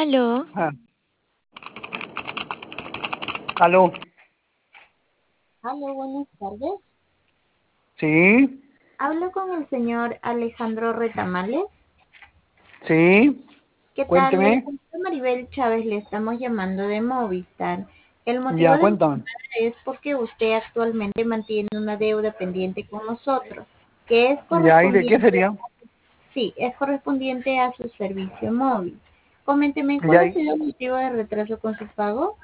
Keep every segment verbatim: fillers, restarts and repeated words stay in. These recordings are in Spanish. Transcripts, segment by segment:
Aló, Ah, aló, Aló, buenas tardes. sí, Hablo con el señor Alejandro Retamales. sí, ¿Qué tal? Le cuénteme, cuento Maribel Chávez, le estamos llamando de Movistar. El motivo ya, de mi cuéntame, llamada es porque usted actualmente mantiene una deuda pendiente con nosotros, que es ya, ¿y de qué correspondiente, sería? sí, es correspondiente a su servicio móvil. Coménteme, ¿cuál Ya, ha y- sido el motivo de retraso con su pago?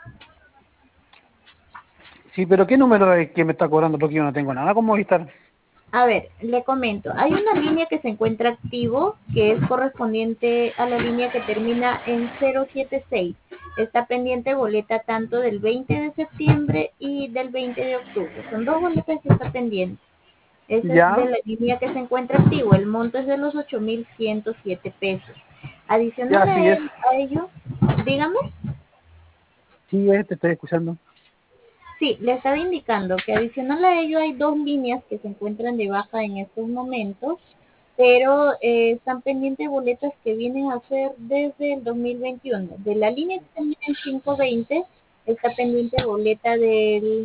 sí, pero ¿qué número es que me está cobrando? Porque yo no tengo nada con Movistar. A ver, le comento. Hay una línea que se encuentra activo, que es correspondiente a la línea que termina en cero siete seis. Está pendiente boleta tanto del veinte de septiembre y del veinte de octubre. Son dos boletas que está pendiente. Esa es de Ya, la línea que se encuentra activo. El monto es de los ocho mil ciento siete pesos. Adicional ya, a, sí es, él- a ello, dígame. sí es, te estoy escuchando. Sí, le estaba indicando que adicional a ello hay dos líneas que se encuentran de baja en estos momentos, pero eh, están pendientes boletas que vienen a ser desde el dos mil veintiuno. De la línea que termina en quinientos veinte está pendiente boleta del,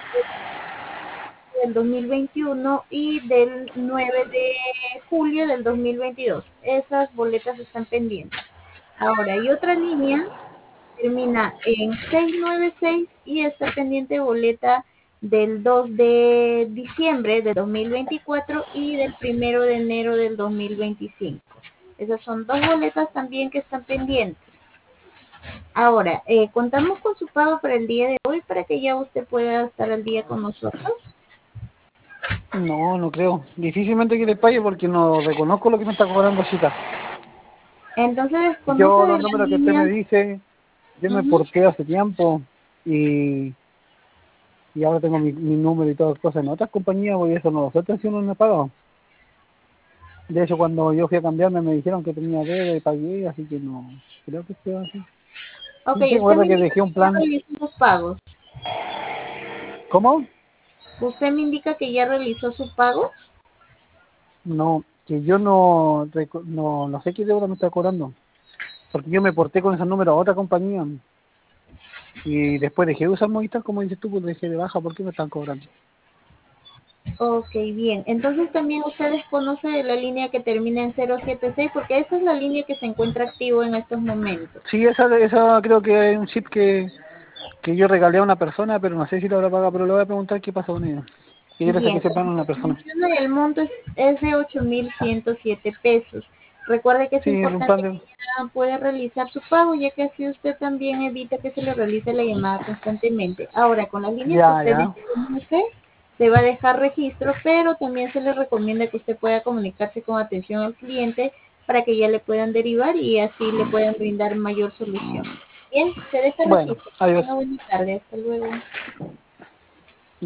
del dos mil veintiuno y del nueve de julio del dos mil veintidós. Esas boletas están pendientes. Ahora, hay otra línea termina en seiscientos noventa y seis y está pendiente boleta del dos de diciembre de dos mil veinticuatro y del primero de enero del dos mil veinticinco. Esas son dos boletas también que están pendientes. Ahora, eh, contamos con su pago para el día de hoy para que ya usted pueda estar al día con nosotros. No, no creo. Difícilmente que le pague porque no reconozco lo que me está cobrando Chita. Entonces desconoce Yo de los la números que usted me línea. dice, yo me Ujú. porté hace tiempo y, y ahora tengo mi, mi número y todas las cosas en otras compañías, y eso no lo sé si uno no ha pagado. De hecho, cuando yo fui a cambiarme me dijeron que tenía deuda y pagué, así que no creo que esté así. Ok, Sí, sí, usted recuerda me que indica dejé un que ya plan. realizó sus pagos. ¿Cómo? Usted me indica que ya realizó su pago. No, que yo no, reco- no, no sé qué deuda me está cobrando, porque yo me porté con esos números a otra compañía y después dejé de usar Movistar, como dices tú, pues dejé de baja, ¿por qué me están cobrando? Ok, bien. Entonces también ustedes conocen de la línea que termina en cero siete seis porque esa es la línea que se encuentra activo en estos momentos. Sí, esa, esa creo que es un chip que, que yo regalé a una persona, pero no sé si lo habrá pagado, pero le voy a preguntar qué pasó con ella. Que yo le saqué Bien, ese plan a como una les persona. menciono, el monto es, es de ocho mil ciento siete pesos. Recuerde que es Sí, un plan importante de... que ya pueda realizar su pago, ya que así usted también evita que se le realice la llamada constantemente. Ahora, con las líneas que Ya, usted ya. desconoce, se va a dejar registro, pero también se le recomienda que usted pueda comunicarse con atención al cliente para que ya le puedan derivar y así le puedan brindar mayor solución. Bien, se deja Bueno, registro. adiós. Tenga buena tarde. Hasta luego.